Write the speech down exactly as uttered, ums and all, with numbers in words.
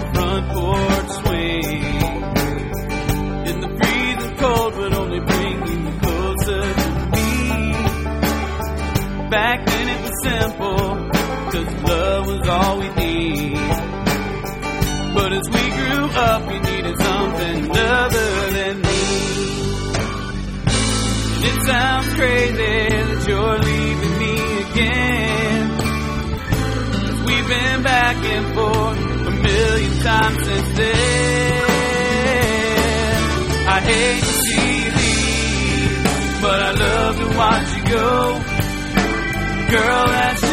front porch swing. And the freezing cold would only bring you closer to me. Back then it was simple, 'cause love was all we need. But as we grew up, we needed something other than me. And it sounds crazy that you're leaving me again. We've been back and forth a million times since then. I hate to see you leave, but I love to watch you go. Girl, that's